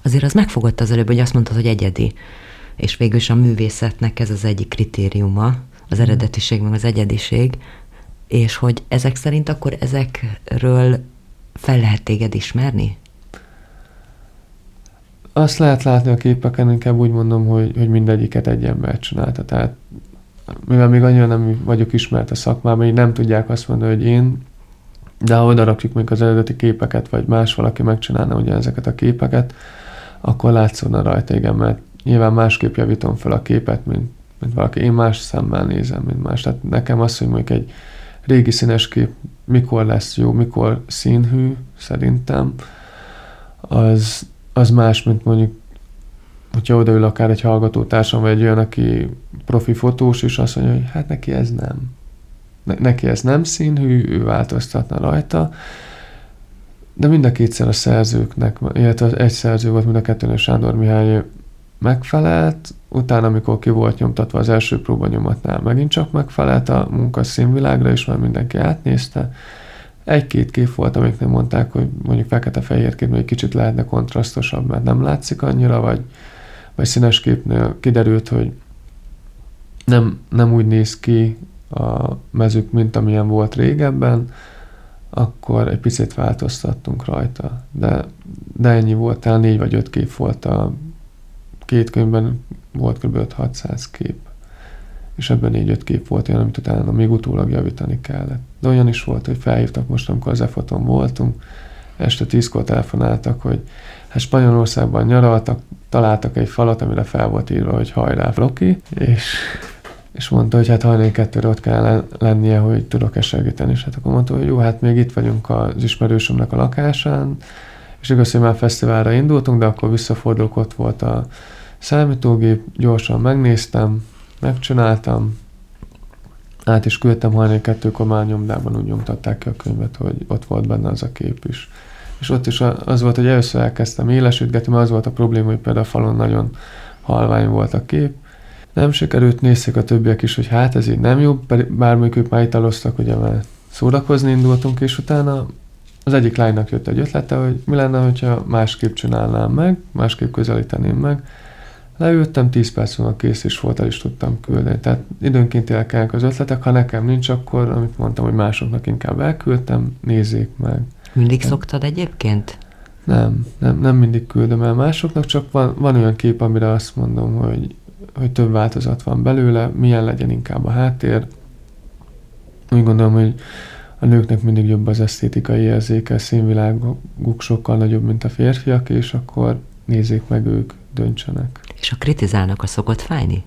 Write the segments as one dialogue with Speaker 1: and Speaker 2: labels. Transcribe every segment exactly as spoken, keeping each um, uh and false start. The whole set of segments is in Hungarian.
Speaker 1: azért az megfogott az előbb, hogy azt mondtad, hogy egyedi. És végül is a művészetnek ez az egyik kritériuma, az eredetiség, meg az egyediség, és hogy ezek szerint akkor ezekről fel lehet téged ismerni?
Speaker 2: Azt lehet látni a képeken, inkább úgy mondom, hogy, hogy mindegyiket egy ember csinálta. Tehát mivel még annyira nem vagyok ismert a szakmában, így nem tudják azt mondani, hogy én, de ha odarakjuk még az eredeti képeket, vagy más valaki megcsinálna ugye ezeket a képeket, akkor látszódna rajta, igen, mert nyilván másképp javítom fel a képet, mint, mint valaki. Én más szemmel nézem, mint más. Tehát nekem az, hogy mondjuk egy régi színes kép mikor lesz jó, mikor színhű, szerintem, az, az más, mint mondjuk, hogyha odaül akár egy hallgatótársam, vagy egy olyan, aki profi fotós, és azt mondja, hogy hát neki ez nem. Ne, neki ez nem színhű, ő változtatna rajta, de mind a kétszer a szerzőknek, illetve egy szerző volt, mind a kettőn, Sándor Mihály megfelelt, utána, amikor ki volt nyomtatva az első próbanyomatnál, megint csak megfelelt a munka színvilágra, és már mindenki átnézte. Egy-két kép volt, amiknél mondták, hogy mondjuk fekete-fehér kép, egy kicsit lehetne kontrasztosabb, mert nem látszik annyira, vagy, vagy színes képnél kiderült, hogy nem, nem úgy néz ki a mezők, mint amilyen volt régebben, akkor egy picit változtattunk rajta. De, de ennyi volt, talán négy vagy öt kép volt a két könyvben, volt kb. öt-hatszáz kép. És ebben négy-öt kép volt olyan, amit utána még utólag javítani kellett. De olyan is volt, hogy felhívtak most, amikor az e-foton voltunk, este tízkor telefonáltak, hogy hát Spanyolországban nyaraltak, találtak egy falat, amire fel volt írva, hogy hajrá, Floki, és, és mondta, hogy hát hajnali kettőre ott kell lennie, hogy tudok-e segíteni. És hát akkor mondta, hogy jó, hát még itt vagyunk az ismerősömnek a lakásán, és igaz, hogy már fesztiválra indultunk, de akkor visszafordulok, ott volt a számítógép, gyorsan megnéztem, megcsináltam, át is küldtem hajnali kettőkor már nyomdában, úgy nyomtatták ki a könyvet, hogy ott volt benne az a kép is. És ott is az volt, hogy először elkezdtem élesítgetni, mert az volt a probléma, hogy például a falon nagyon halvány volt a kép. Nem sikerült, nézték a többiek is, hogy hát ez így nem jó, bármelyik ők már italoztak, ugye már szórakozni indultunk, és utána az egyik lánynak jött egy ötlete, hogy mi lenne, hogyha másképp csinálnám meg, másképp közelíteném meg. Leültem, tíz perc múlva kész is volt, el is tudtam küldeni. Tehát időnként élkelnek az ötletek, ha nekem nincs, akkor, amit mondtam, hogy másoknak inkább elküldtem, nézzék meg.
Speaker 1: Mindig nem. Szoktad egyébként?
Speaker 2: Nem, nem, nem mindig küldöm el másoknak, csak van, van olyan kép, amire azt mondom, hogy, hogy több változat van belőle, milyen legyen inkább a háttér. Úgy gondolom, hogy a nőknek mindig jobb az esztétikai érzéke, a színviláguk sokkal nagyobb, mint a férfiak, és akkor nézzék meg ők, döntsenek.
Speaker 1: És ha kritizálnak, az szokott fájni?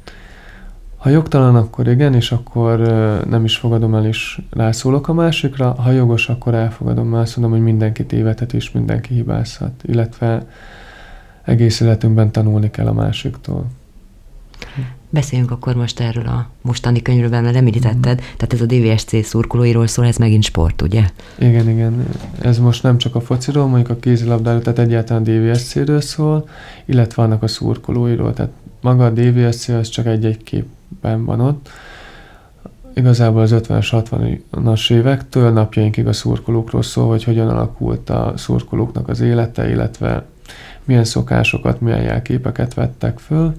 Speaker 2: Ha jogtalan, akkor igen, és akkor nem is fogadom el, és rászólok a másikra. Ha jogos, akkor elfogadom, mert azt mondom, hogy mindenki tévedhet, és mindenki hibázhat. Illetve egész életünkben tanulni kell a másiktól.
Speaker 1: Beszéljünk akkor most erről a mostani könyvről, mert említetted, mm. tehát ez a dé vé es cé szurkolóiról szól, ez megint sport, ugye?
Speaker 2: Igen, igen. Ez most nem csak a fociról, mondjuk a kézilabdáról, tehát egyáltalán a dé vé es céről szól, illetve annak a szurkolóiról, tehát maga a dé vé es cé az csak egy-egy képben van ott. Igazából az ötvenes, hatvanas évektől napjainkig a szurkolókról szól, hogy hogyan alakult a szurkolóknak az élete, illetve milyen szokásokat, milyen jelképeket vettek föl.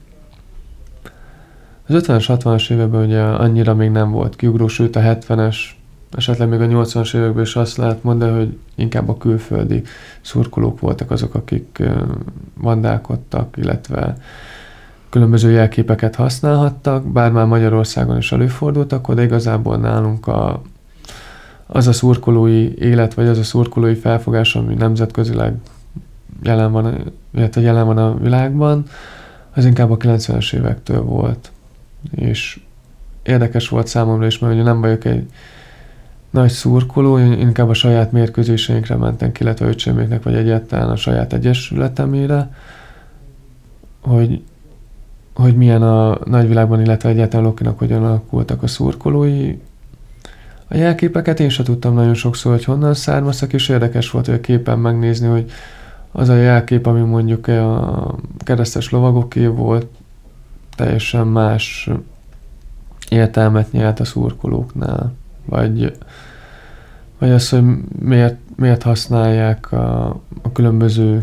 Speaker 2: Az ötvenes, hatvanas években ugye annyira még nem volt kiugró, sőt a hetvenes, esetleg még a nyolcvanas években is azt lehet mondani, hogy inkább a külföldi szurkolók voltak azok, akik vandálkodtak, illetve különböző jelképeket használhattak, bár már Magyarországon is előfordultak, de igazából nálunk a, az a szurkolói élet, vagy az a szurkolói felfogás, ami nemzetközileg jelen van, illetve jelen van a világban, az inkább a kilencvenes évektől volt. És érdekes volt számomra is, mert ugye nem vagyok egy nagy szurkoló, én inkább a saját mérkőzéseinkre mentem ki, illetve öcséméknek, vagy egyáltalán a saját egyesületemére, hogy, hogy milyen a nagyvilágban, illetve egyáltalán Lokinak hogyan alakultak a szurkolói. A jelképeket én sem tudtam nagyon sokszor, hogy honnan származtak, és érdekes volt, hogy a képen megnézni, hogy az a jelkép, ami mondjuk a keresztes lovagoké volt, teljesen más értelmet nyert a szurkolóknál. Vagy, vagy az, hogy miért, miért használják a, a különböző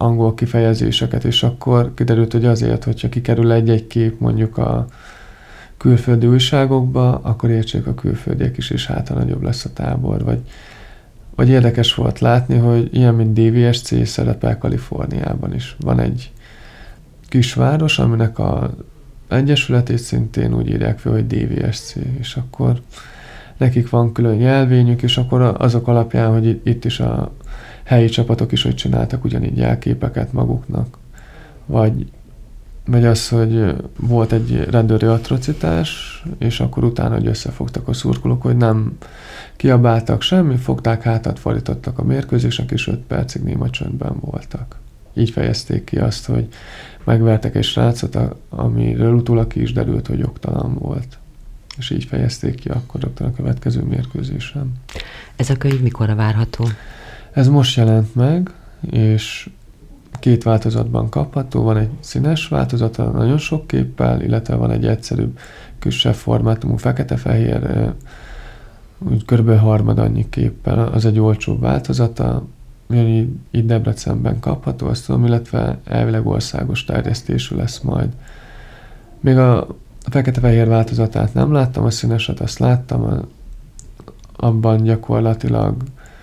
Speaker 2: angol kifejezéseket, és akkor kiderült, hogy azért, hogyha kikerül egy-egy kép mondjuk a külföldi újságokba, akkor értsék a külföldiek is, és hát a nagyobb lesz a tábor. Vagy, vagy érdekes volt látni, hogy ilyen, mint dé vé es cé szerepel Kaliforniában is. Van egy kisváros, aminek a egyesületét szintén úgy írják fel, hogy dé vé es cé, és akkor nekik van külön jelvényük, és akkor azok alapján, hogy itt is a helyi csapatok is, hogy csináltak ugyanígy jelképeket maguknak. Vagy, vagy az, hogy volt egy rendőri atrocitás, és akkor utána, hogy összefogtak a szurkolók, hogy nem kiabáltak semmi, fogták hátat, fordítottak a mérkőzésnek, és öt percig néma csöndben voltak. Így fejezték ki azt, hogy megvertek egy srácot, amiről utólag ki is derült, hogy jogtalan volt. És így fejezték ki akkor rögtön a következő mérkőzésen.
Speaker 1: Ez a könyv mikorra várható?
Speaker 2: Ez most jelent meg, és két változatban kapható. Van egy színes változata, nagyon sok képpel, illetve van egy egyszerűbb, kisebb formátumú, fekete-fehér, úgy kb. Harmad annyi képpel. Az egy olcsóbb változata, így, így Debrecenben kapható, azt tudom, illetve elvileg országos terjesztésű lesz majd. Még a fekete-fehér változatát nem láttam, a színeset azt láttam, abban gyakorlatilag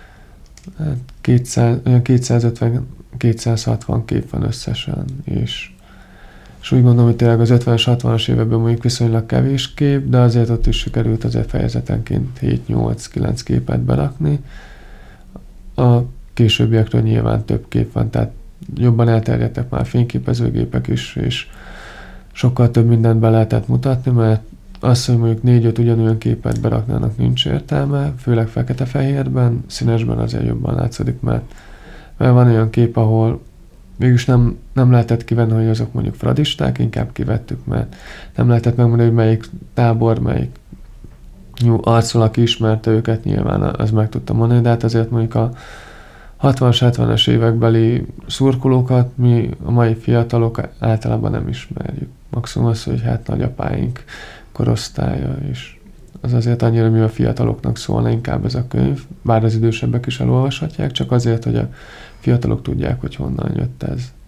Speaker 2: kétszáz, kétszázötven-kétszázhatvan kép van összesen, és, és úgy gondolom, hogy tényleg az ötvenes, hatvanas években mondjuk viszonylag kevés kép, de azért ott is sikerült azért fejezetenként hét-nyolc-kilenc képet berakni. A későbbiekről nyilván több kép van, tehát jobban elterjedtek már fényképezőgépek is, és sokkal több mindent be lehetett mutatni, mert azt, hogy mondjuk négy-öt ugyanolyan képet beraknának, nincs értelme, főleg fekete-fehérben, színesben azért jobban látszik, mert, mert van olyan kép, ahol mégis nem, nem lehetett kivenni, hogy azok mondjuk fradisták, inkább kivettük, mert nem lehetett megmondani, hogy melyik tábor, melyik arccal, aki ismerte őket, nyilván az meg tudta mondani, de hát azért mondjuk a hatvanas, hetvenes évekbeli szurkolókat mi, a mai fiatalok általában nem ismerjük. Maximum az, hogy hát nagyapáink korosztálya, és az azért annyira, mi a fiataloknak szólna inkább ez a könyv, bár az idősebbek is elolvashatják, csak azért, hogy a fiatalok tudják, hogy honnan jött ez.